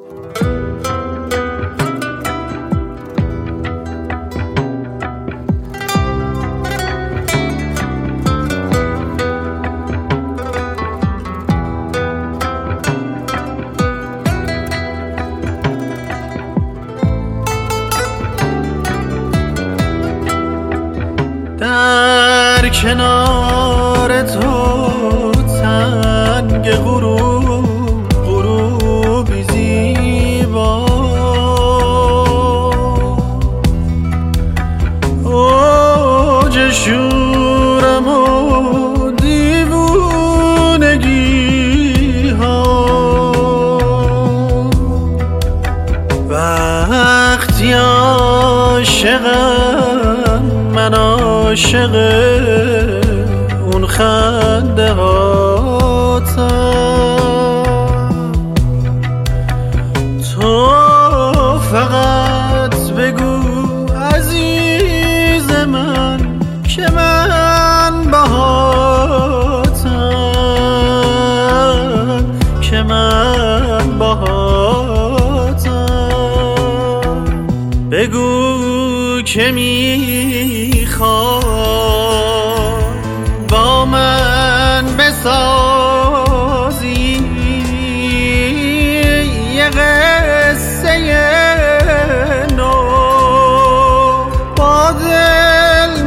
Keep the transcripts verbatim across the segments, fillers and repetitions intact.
در کنار تو تنگ غروب غروبی زیبا، اوج شورم و دیوونگی ها، وقتی عاشقم من عاشق اون خنده هاتم. تو فقط بگو عزیز من که من باهاتم، که من باهاتم. بگو که میخوای با من بسازی یه قصه نو، با دل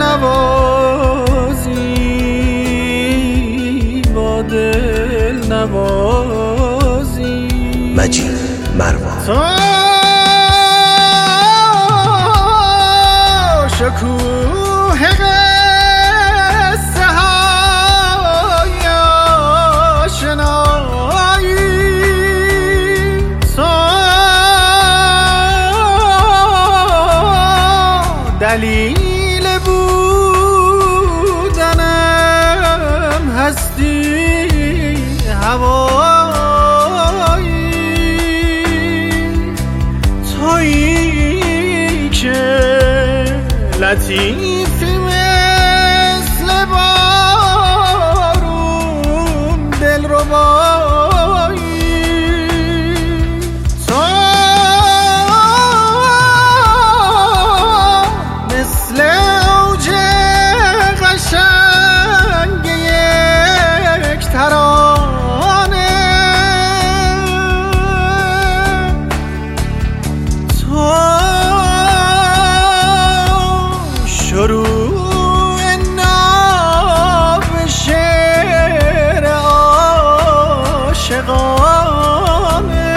نوازی، با دل نوازی. مجید مروان. شکوه قصه های آشنایی، تو دلیل بودنم هستی هوایی، تویی که لطیفی مثل بارون دلربایی، تو مثل اوج قشنگ یک ترانه، تو شروع ناب شعر عاشقانه،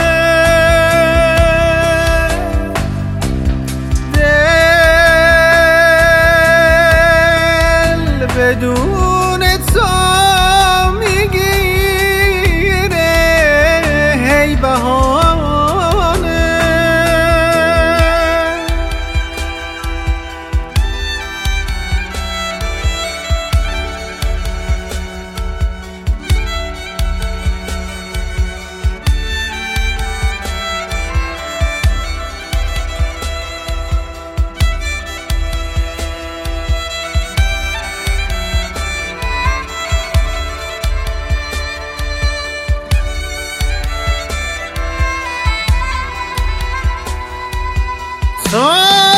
دل بدون تو میگیره هی بهانه. تو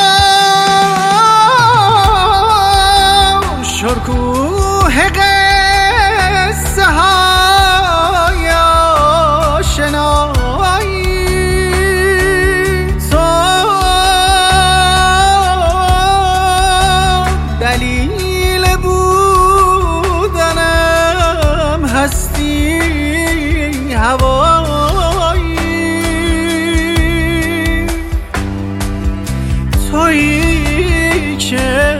شکوه قصه های آشنایی، تو دلیل بودنم هستی هوایی، تویی که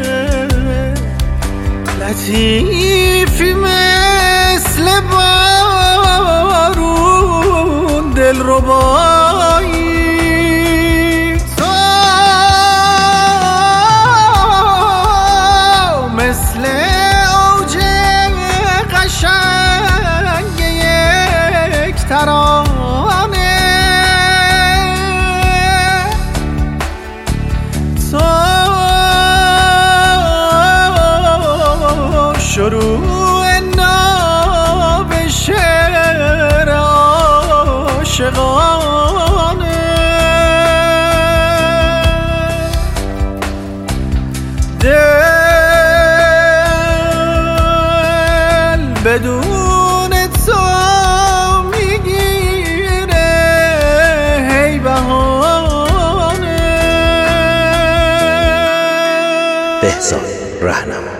لطیفی مثل بارون دلربایی، تو مثل اوج قشنگ یک ترانه، تو شروع ناب شعر عاشقانه. بهزاد رهنما.